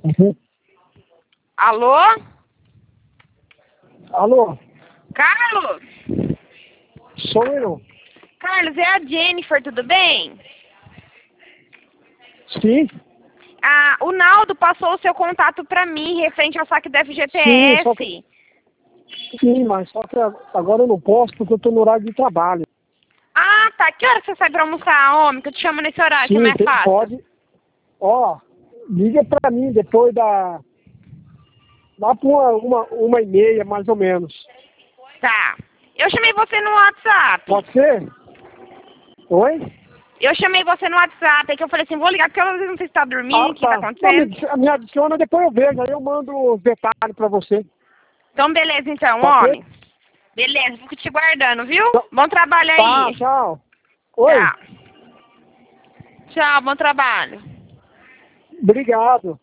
Uhum. Alô? Alô, Carlos? sou eu. Carlos, é a Jennifer, tudo bem? Sim, Ah, o Naldo passou o seu contato para mim, referente ao saque do sim, FGTS. mas só que agora eu não posso porque eu tô no horário de trabalho. Ah, tá. Que hora você sai pra almoçar, homem? Que eu te chamo nesse horário, que é Sim, mais fácil. pode. Ó, liga pra mim depois lá por uma e meia, mais ou menos. Tá. Eu chamei você no WhatsApp. Pode ser? Oi? Eu chamei você no WhatsApp, é que eu falei assim, vou ligar, porque eu às vezes não sei se tá dormindo, o que tá Tá. Não, acontecendo. me adiciona, depois eu vejo, aí eu mando os detalhes pra você. Então, beleza, então, Pode ser? homem. Beleza, fico te guardando, viu? Então, Bom trabalho tá, aí. tchau. Oi? Tchau. Tchau, bom trabalho. Obrigado.